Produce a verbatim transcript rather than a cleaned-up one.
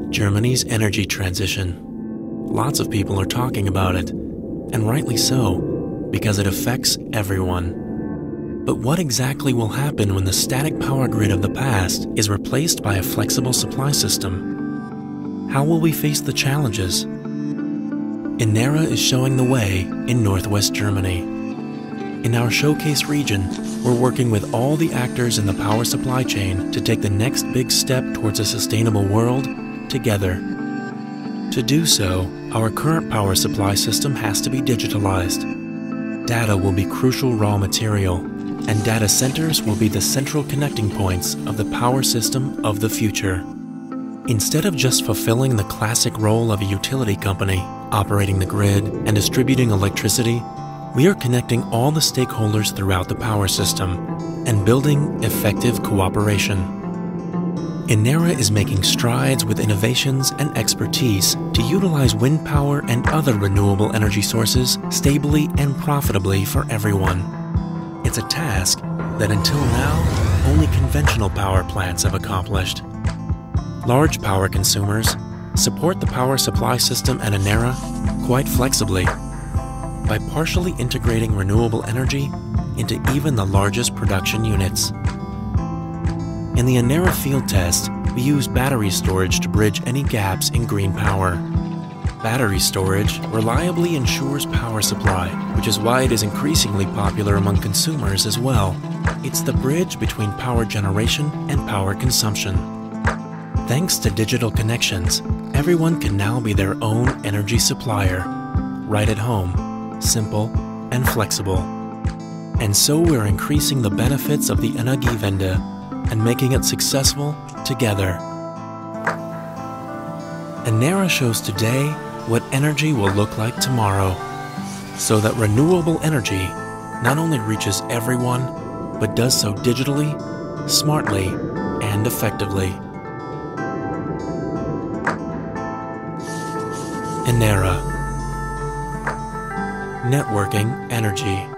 Germany's energy transition. Lots of people are talking about it, and rightly so, because it affects everyone. But what exactly will happen when the static power grid of the past is replaced by a flexible supply system? How will we face the challenges? Enera is showing the way in Northwest Germany. In our showcase region, we're working with all the actors in the power supply chain to take the next big step towards a sustainable world together. To do so, our current power supply system has to be digitalized. Data will be crucial raw material, and data centers will be the central connecting points of the power system of the future. Instead of just fulfilling the classic role of a utility company, operating the grid and distributing electricity, we are connecting all the stakeholders throughout the power system and building effective cooperation. Enera is making strides with innovations and expertise to utilize wind power and other renewable energy sources stably and profitably for everyone. It's a task that until now, only conventional power plants have accomplished. Large power consumers support the power supply system and Enera quite flexibly by partially integrating renewable energy into even the largest production units. In the Enera field test, we use battery storage to bridge any gaps in green power. Battery storage reliably ensures power supply, which is why it is increasingly popular among consumers as well. It's the bridge between power generation and power consumption. Thanks to digital connections, everyone can now be their own energy supplier, right at home, simple and flexible. And so we're increasing the benefits of the Energiewende and making it successful together. Enera shows today what energy will look like tomorrow, so that renewable energy not only reaches everyone, but does so digitally, smartly, and effectively. Enera. Networking energy.